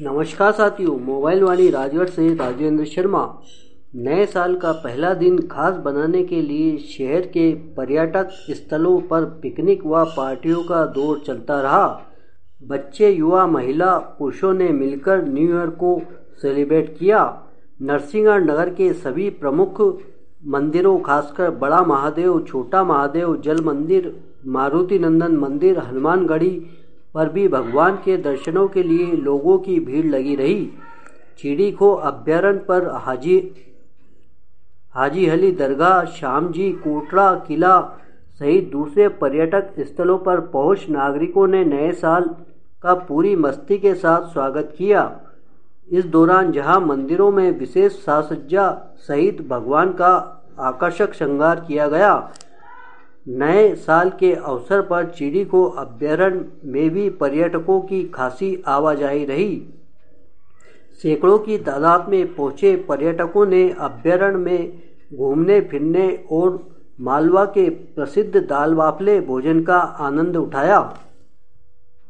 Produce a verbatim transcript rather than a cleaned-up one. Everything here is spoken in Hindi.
नमस्कार साथियों, मोबाइल वाणी राजगढ़ से राजेंद्र शर्मा। नए साल का पहला दिन खास बनाने के लिए शहर के पर्यटक स्थलों पर पिकनिक व पार्टियों का दौर चलता रहा। बच्चे, युवा, महिला, पुरुषों ने मिलकर न्यू ईयर को सेलिब्रेट किया। नरसिंहगढ़ नगर के सभी प्रमुख मंदिरों, खासकर बड़ा महादेव, छोटा महादेव, जल मंदिर, मारुति नंदन मंदिर, हनुमानगढ़ी पर भी भगवान के दर्शनों के लिए लोगों की भीड़ लगी रही। चिड़ीखो अभ्यारण्य पर हाजी हाजी अली दरगाह, श्यामजी कोटड़ा किला सहित दूसरे पर्यटक स्थलों पर पहुंच नागरिकों ने नए साल का पूरी मस्ती के साथ स्वागत किया। इस दौरान जहां मंदिरों में विशेष साज सज्जा सहित भगवान का आकर्षक श्रृंगार किया गया, नए साल के अवसर पर चिड़ीखो अभ्यारण्य में भी पर्यटकों की खासी आवाजाही रही। सैकड़ों की तादाद में पहुंचे पर्यटकों ने अभ्यारण्य में घूमने फिरने और मालवा के प्रसिद्ध दाल बाफले भोजन का आनंद उठाया।